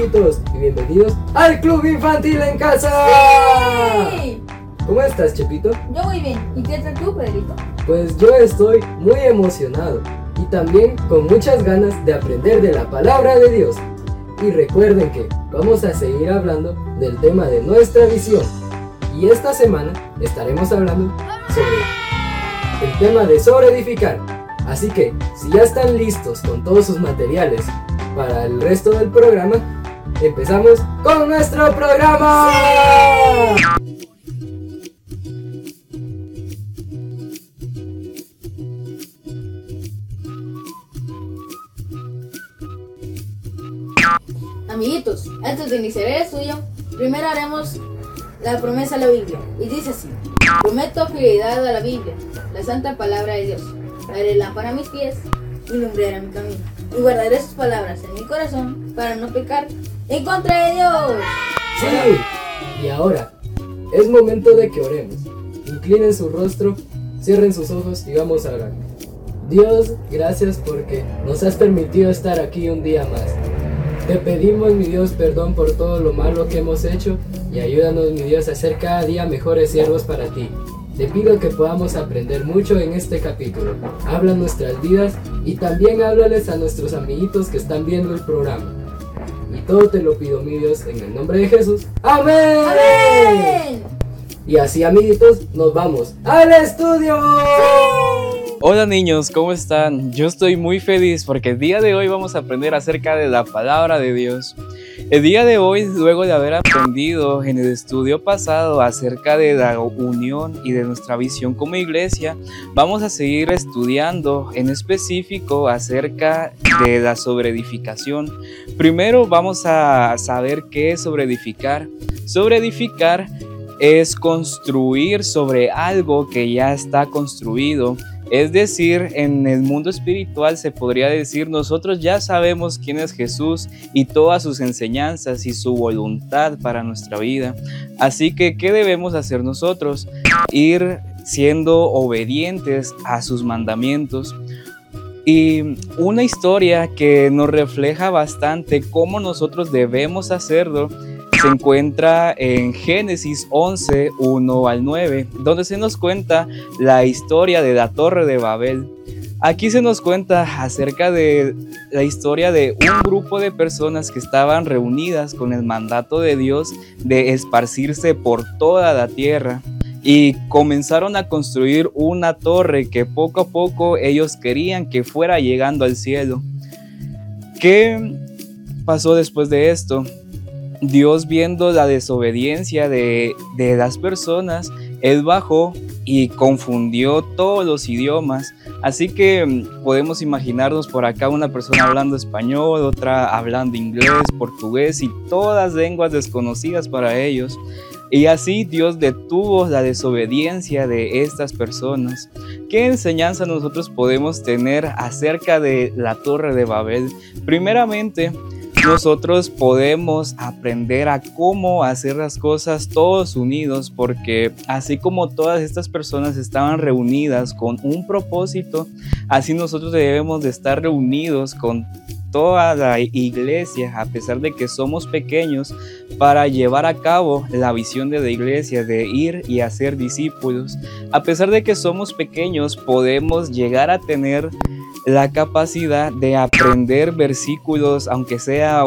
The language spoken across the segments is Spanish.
amiguitos, y bienvenidos al Club Infantil en Casa. ¡Sí! ¿Cómo estás, Chepito? Yo muy bien. ¿Y qué tal tú, Pedrito? Pues yo estoy muy emocionado y también con muchas ganas de aprender de la palabra de Dios. Y recuerden que vamos a seguir hablando del tema de nuestra visión. Y esta semana estaremos hablando sobre el tema de sobreedificar. Así que, si ya están listos con todos sus materiales para el resto del programa, empezamos con nuestro programa. ¡Sí! Amiguitos, antes de iniciar el estudio, primero haremos la promesa a la Biblia. Y dice así: prometo fidelidad a la Biblia, la santa palabra de Dios. Haré lámpara a mis pies y lumbrera mi camino. Y guardaré sus palabras en mi corazón para no pecar en contra de Dios. Sí, y ahora es momento de que oremos. Inclinen su rostro, cierren sus ojos y vamos a orar. Dios, gracias porque nos has permitido estar aquí un día más. Te pedimos, mi Dios, perdón por todo lo malo que hemos hecho y ayúdanos, mi Dios, a ser cada día mejores siervos para ti. Te pido que podamos aprender mucho en este capítulo. Habla nuestras vidas y también háblales a nuestros amiguitos que están viendo el programa. Y todo te lo pido, mi Dios, en el nombre de Jesús. ¡Amén! ¡Amén! Y así, amiguitos, nos vamos al estudio. Hola niños, ¿cómo están? Yo estoy muy feliz porque el día de hoy vamos a aprender acerca de la palabra de Dios. El día de hoy, luego de haber aprendido en el estudio pasado acerca de la unión y de nuestra visión como iglesia, vamos a seguir estudiando en específico acerca de la sobreedificación. Primero vamos a saber qué es sobreedificar. Sobreedificar es construir sobre algo que ya está construido. Es decir, en el mundo espiritual se podría decir, nosotros ya sabemos quién es Jesús y todas sus enseñanzas y su voluntad para nuestra vida. Así que, ¿qué debemos hacer nosotros? Ir siendo obedientes a sus mandamientos. Y una historia que nos refleja bastante cómo nosotros debemos hacerlo se encuentra en Génesis 11, 1 al 9, donde se nos cuenta la historia de la Torre de Babel. Aquí se nos cuenta acerca de la historia de un grupo de personas que estaban reunidas con el mandato de Dios de esparcirse por toda la tierra y comenzaron a construir una torre que poco a poco ellos querían que fuera llegando al cielo. ¿Qué pasó después de esto? Dios, viendo la desobediencia de las personas, Él bajó y confundió todos los idiomas. Así que podemos imaginarnos por acá una persona hablando español, otra hablando inglés, portugués y todas lenguas desconocidas para ellos. Y así Dios detuvo la desobediencia de estas personas. ¿Qué enseñanza nosotros podemos tener acerca de la Torre de Babel? Primeramente, nosotros podemos aprender a cómo hacer las cosas todos unidos, porque así como todas estas personas estaban reunidas con un propósito, así nosotros debemos de estar reunidos con toda la iglesia, a pesar de que somos pequeños, para llevar a cabo la visión de la iglesia de ir y hacer discípulos. A pesar de que somos pequeños, podemos llegar a tener la capacidad de aprender versículos, aunque sea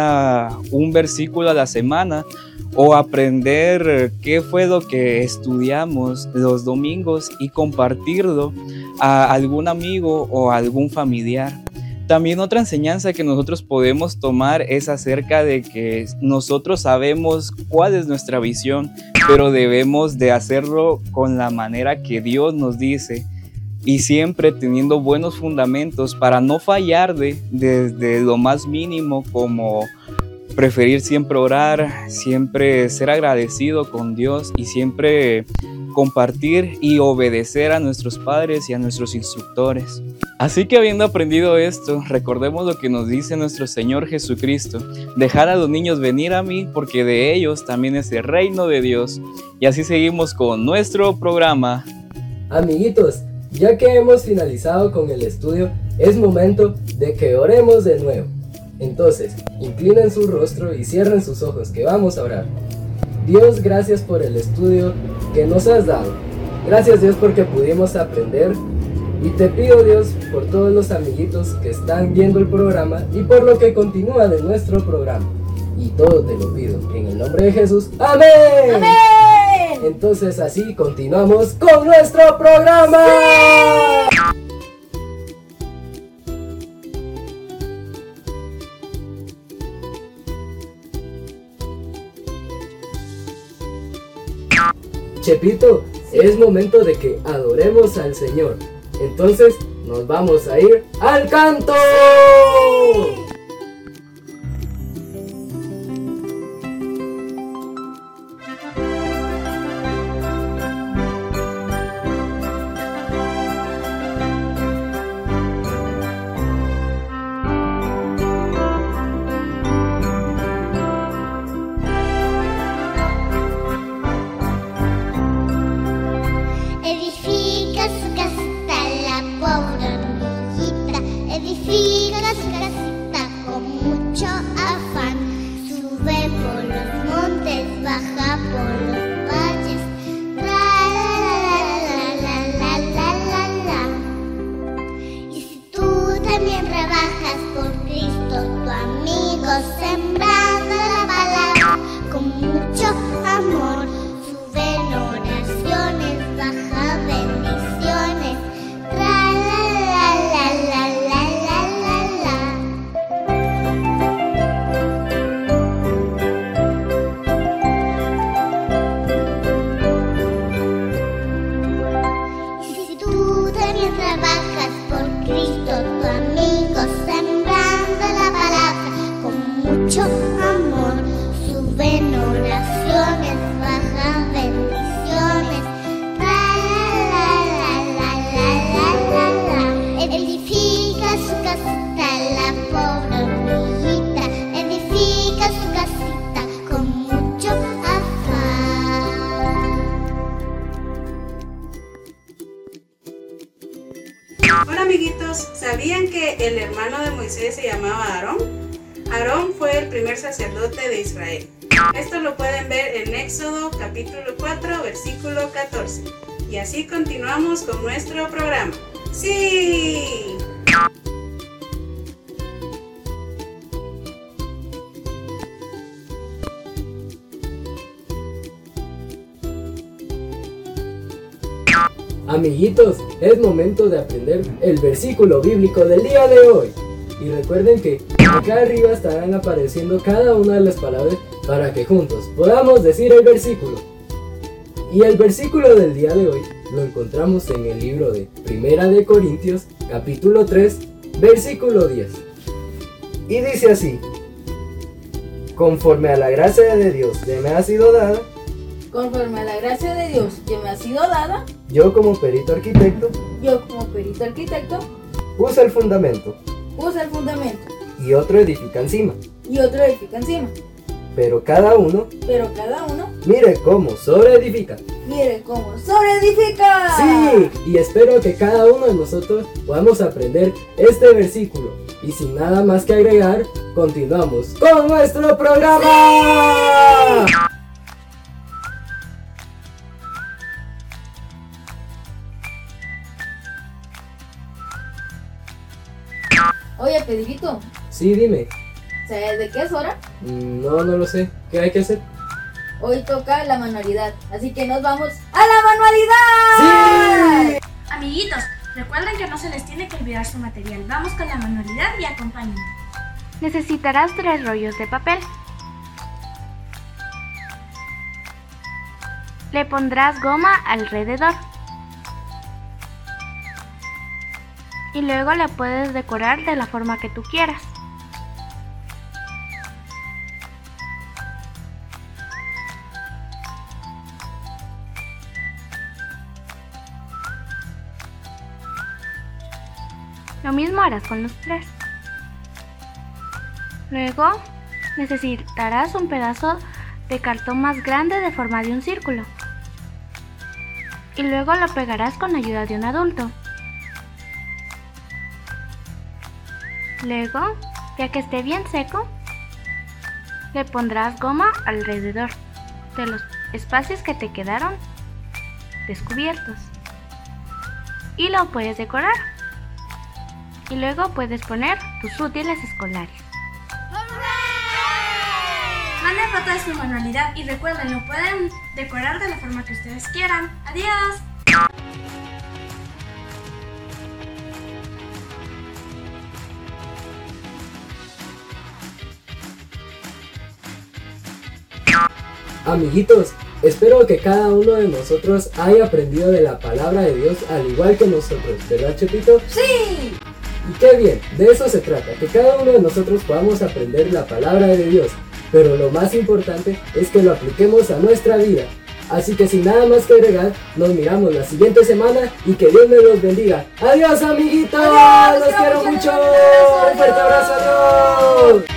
un versículo a la semana, o aprender qué fue lo que estudiamos los domingos y compartirlo a algún amigo o a algún familiar. También otra enseñanza que nosotros podemos tomar es acerca de que nosotros sabemos cuál es nuestra visión, pero debemos de hacerlo con la manera que Dios nos dice. Y siempre teniendo buenos fundamentos para no fallar desde lo más mínimo, como preferir siempre orar, siempre ser agradecido con Dios y siempre compartir y obedecer a nuestros padres y a nuestros instructores. Así que habiendo aprendido esto, recordemos lo que nos dice nuestro Señor Jesucristo: dejad a los niños venir a mí, porque de ellos también es el reino de Dios. Y así seguimos con nuestro programa. Amiguitos, ya que hemos finalizado con el estudio, es momento de que oremos de nuevo. Entonces, inclinen su rostro y cierren sus ojos, que vamos a orar. Dios, gracias por el estudio que nos has dado. Gracias, Dios, porque pudimos aprender. Y te pido, Dios, por todos los amiguitos que están viendo el programa y por lo que continúa de nuestro programa. Y todo te lo pido en el nombre de Jesús. ¡Amén! ¡Amén! Entonces así continuamos con nuestro programa. Chepito, es momento de que adoremos al Señor. Entonces nos vamos a ir al canto. Edifica su casita la pobre hormiguita, edifica su casita con mucho afán. Sube por los montes, baja por los valles, la. Y si tú también trabajas por Cristo, tu amigo, sembrando la palabra con mucho amor, suben oraciones, baja bendiciones, Y si tú también trabajas por Cristo, tu amigo, sembrando la palabra con mucho amor, suben oraciones, baja bendiciones, edifica su casita la pobre hormiguita, edifica su casita con mucho afán. Hola amiguitos, ¿sabían que el hermano de Moisés se llamaba Aarón? Aarón fue el primer sacerdote de Israel. Esto lo pueden ver en Éxodo capítulo 4, versículo 14. Y así continuamos con nuestro programa. ¡Sí! Amiguitos, es momento de aprender el versículo bíblico del día de hoy. Y recuerden que acá arriba estarán apareciendo cada una de las palabras para que juntos podamos decir el versículo. Y el versículo del día de hoy lo encontramos en el libro de Primera de Corintios, capítulo 3, versículo 10. Y dice así: conforme a la gracia de Dios que me ha sido dada, Conforme a la gracia de Dios que me ha sido dada, yo como perito arquitecto yo como perito arquitecto puse el fundamento puse el fundamento y otro edifica encima. y otro edifica encima. Pero cada uno, Pero cada uno mire cómo sobreedifica. mire cómo sobreedifica. Sí, y espero que cada uno de nosotros podamos aprender este versículo. Y sin nada más que agregar, continuamos con nuestro programa. Oye, Pedrito, Sí, dime. ¿sabes de qué es hora? No lo sé. ¿Qué hay que hacer? Hoy toca la manualidad, así que nos vamos a la manualidad. ¡Sí! Amiguitos, recuerden que no se les tiene que olvidar su material. Vamos con la manualidad y acompáñenme. Necesitarás 3 rollos de papel. Le pondrás goma alrededor. Y luego la puedes decorar de la forma que tú quieras. Lo mismo harás con los 3. Luego necesitarás un pedazo de cartón más grande de forma de un círculo. Y luego lo pegarás con ayuda de un adulto. Luego Ya que esté bien seco, le pondrás goma alrededor de los espacios que te quedaron descubiertos y lo puedes decorar. Y luego puedes poner tus útiles escolares. Manden foto de su manualidad y recuerden, lo pueden decorar de la forma que ustedes quieran. ¡Adiós! Amiguitos, espero que cada uno de nosotros haya aprendido de la palabra de Dios al igual que nosotros, ¿verdad, Chepito? ¡Sí! Y qué bien, de eso se trata, que cada uno de nosotros podamos aprender la palabra de Dios, pero lo más importante es que lo apliquemos a nuestra vida. Así que sin nada más que agregar, nos miramos la siguiente semana y que Dios me los bendiga. ¡Adiós, amiguitos! ¡Adiós! ¡Los quiero mucho! ¡Un ¡Un fuerte abrazo! ¡Adiós!